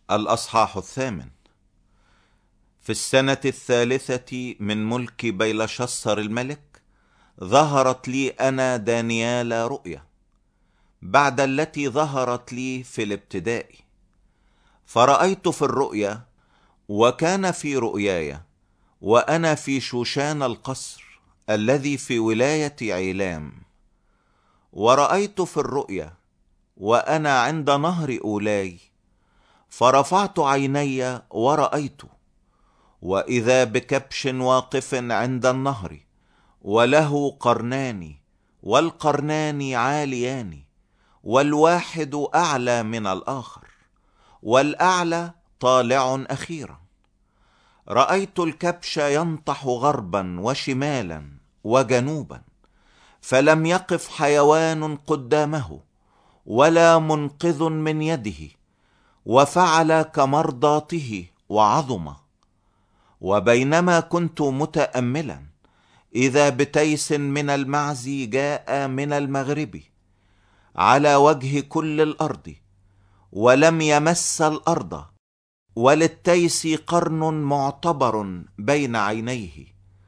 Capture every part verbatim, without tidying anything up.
الأصحاح الثامن. في السنة الثالثة من ملك بيلشسر الملك ظهرت لي أنا دانيال رؤيا بعد التي ظهرت لي في الابتداء. فرأيت في الرؤيا، وكان في رؤياي وأنا في شوشان القصر الذي في ولاية عيلام. ورأيت في الرؤيا وأنا عند نهر أولاي، فرفعت عيني ورأيت، وإذا بكبش واقف عند النهر وله قرنان، والقرنان عاليان، والواحد أعلى من الآخر، والأعلى طالع أخيرا. رأيت الكبش ينطح غربا وشمالا وجنوبا، فلم يقف حيوان قدامه ولا منقذ من يده، وفعل كمرضاته وعظم. وبينما كنت متأملا، إذا بتيس من المعز جاء من المغرب على وجه كل الأرض، ولم يمس الأرض، وللتيس قرن معتبر بين عينيه.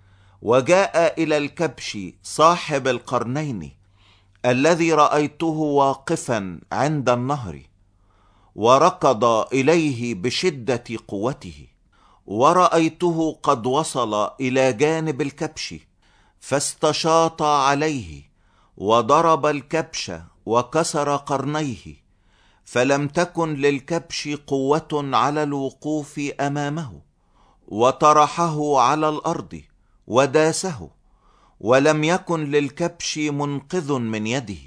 وجاء إلى الكبش صاحب القرنين الذي رأيته واقفا عند النهر، وركض إليه بشدة قوته. ورأيته قد وصل إلى جانب الكبش، فاستشاط عليه وضرب الكبش وكسر قرنيه، فلم تكن للكبش قوة على الوقوف أمامه، وطرحه على الأرض وداسه، ولم يكن للكبش منقذ من يده.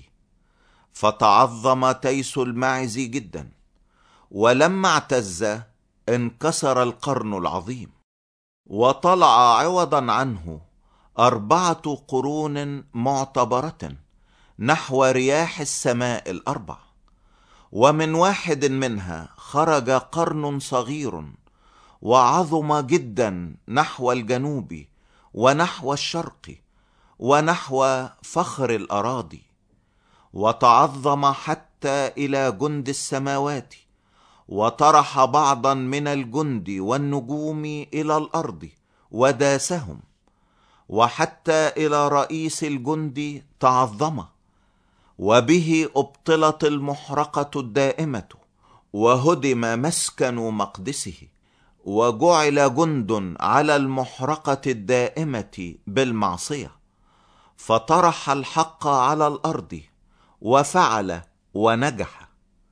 فتعظم تيس الماعز جدا، ولما اعتز انكسر القرن العظيم، وطلع عوضا عنه أربعة قرون معتبرة نحو رياح السماء الأربع. ومن واحد منها خرج قرن صغير وعظم جدا نحو الجنوب ونحو الشرق ونحو فخر الأراضي، وتعظم حتى إلى جند السماوات، وطرح بعضا من الجند والنجوم إلى الأرض وداسهم، وحتى إلى رئيس الجند تعظم. وبه أبطلت المحرقة الدائمة، وهدم مسكن مقدسه، وجعل جند على المحرقة الدائمة بالمعصية. فطرح الحق على الأرض وفعل ونجح.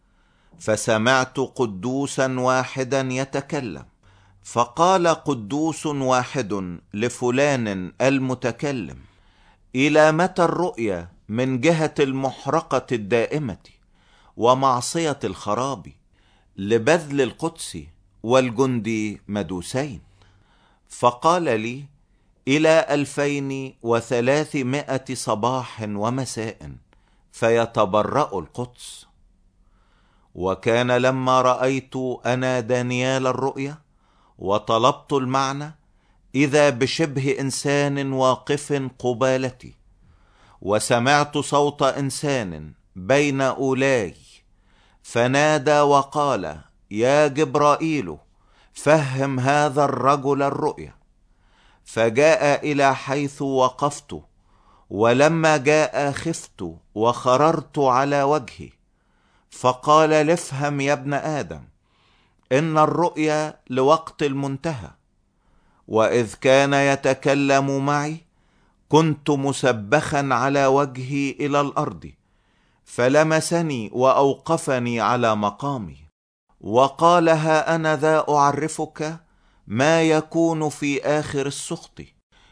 فسمعت قدوسا واحدا يتكلم، فقال قدوس واحد لفلان المتكلم: إلى متى الرؤيا من جهة المحرقة الدائمة ومعصية الخراب لبذل القدس والجند مدوسين؟ فقال لي: إلى ألفين وثلاثمائة صباح ومساء فيتبرأ القدس. وكان لما رأيت أنا دانيال الرؤيا وطلبت المعنى، إذا بشبه إنسان واقف قبالتي، وسمعت صوت إنسان بين أولاي، فنادى وقال: يا جبرائيل، فهم هذا الرجل الرؤيا. فجاء إلى حيث وقفت، ولما جاء خفت وخررت على وجهي. فقال: لافهم يا ابن آدم، إن الرؤيا لوقت المنتهى. وإذ كان يتكلم معي، كنت مسبخا على وجهي إلى الأرض، فلمسني وأوقفني على مقامي، وقال: ها أنا ذا أعرفك ما يكون في آخر السخط،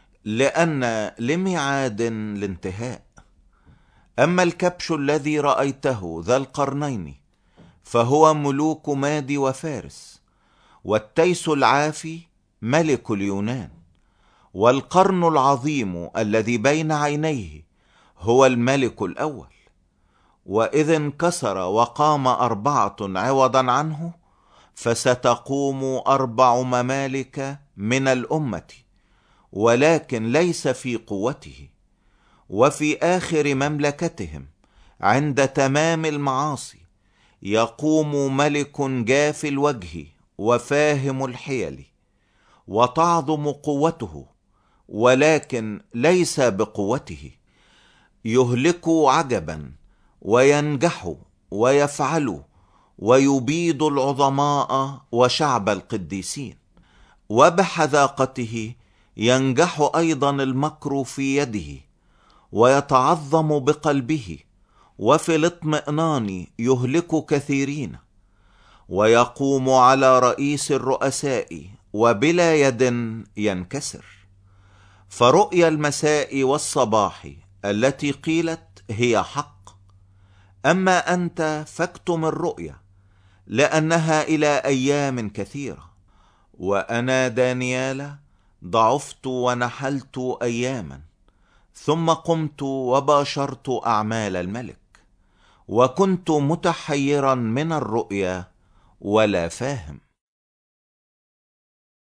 لأن لميعاد الانتهاء. أما الكبش الذي رأيته ذا القرنين فهو ملوك مادي وفارس، والتيس العافي ملك اليونان، والقرن العظيم الذي بين عينيه هو الملك الأول. وإذ انكسر وقام أربعة عوضا عنه، فستقوم أربع ممالك من الأمة، ولكن ليس في قوته. وفي آخر مملكتهم عند تمام المعاصي يقوم ملك جاف الوجه وفاهم الحيل، وتعظم قوته ولكن ليس بقوته، يهلك عجبا وينجح ويفعل، ويبيد العظماء وشعب القديسين، وبحذاقته ينجح أيضا المكر في يده، ويتعظم بقلبه، وفي الاطمئنان يهلك كثيرين، ويقوم على رئيس الرؤساء وبلا يد ينكسر. فرؤيا المساء والصباح التي قيلت هي حق، أما أنت فاكتم الرؤيا لأنها إلى أيام كثيرة. وأنا دانيال ضعفت ونحلت أياما، ثم قمت وباشرت أعمال الملك، وكنت متحيرا من الرؤيا ولا فاهم.